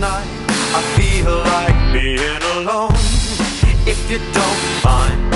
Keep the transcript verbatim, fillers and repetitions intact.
night I feel like being alone. If you don't mind,